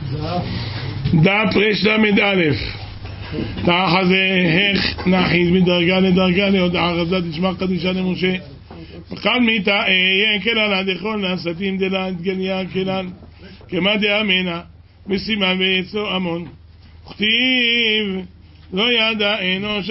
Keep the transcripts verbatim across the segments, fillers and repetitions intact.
דף רש למד א' תחת זה איך נחית מדרגה לדרגה להודעה רזה תשמע קדישה למשה וכאן מיתה אהיה כלן דכל נעשתים דלן דגליה כלן כמה דאמנה בסימן ויצו המון וכתיב לא ידע אינו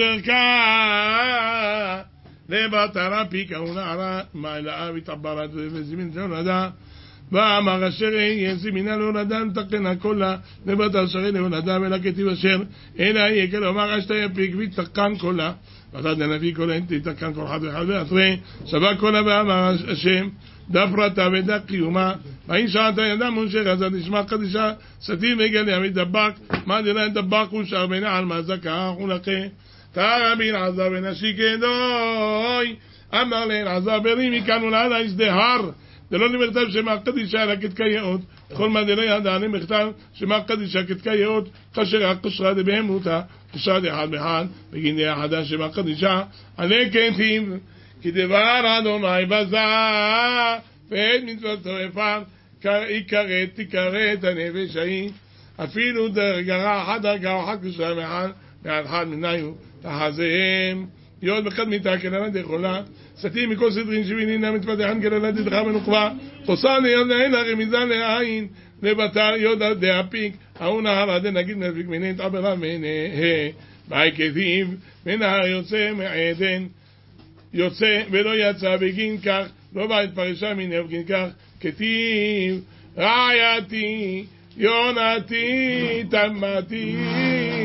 שרקה לבטרה פיקה ונערה מעלה ותעברת וזימין שנולדה ואמר אשר יהיה זמינה להולדה נתקנה כולה לבטר שרי להולדה ולכתיב אשר אלא יהיה כלומר אשתה יפיק ותקן כולה ואתה נביא כל אין תתקן כל אחד ואחד ואתרי שווה כולה ואמר השם דף רתה ודק קיומה ואין שעתה ידם מונשך אז נשמע קדישה סתים וגליה מדבק מה דלה דבק ושר בינה על מזקה ולכה תרבין עזה ונשי כדוי אמר להן עזה ברי מכאן ולעדה הזדהר דלא נכתב שמה קדישה אלא כתקייאות כל מה דלא ידע נכתב שמה קדישה כתקייאות כאשר הקשרה דבהמותה קשרה דחד בחד בגין דחדה שמה קדישה עלי כתיב כי דבר אדוני בזה ואת מצוותו הפר יקראת תקראת הנפש ההיא אפילו דרגה אחת דרגה אחת קשרה מחד מעל חד מניו תחזיהם יוד בקדמיתה כללה דחולה סתים מכל סדרין שבינינם מתפתחן כללה דדחה מנוקבה חוסן יוד נהל הרמיזה לעין לבטר יוד דאפיק ההוא נהר עד נגיד נפיק מנית עברה מנהה באי כתיב מנהר יוצא מעדן יוצא ולא יצא בגין כך לא בא את פרשה מנהל בגין כך כתיב רעייתי יונתי תמתי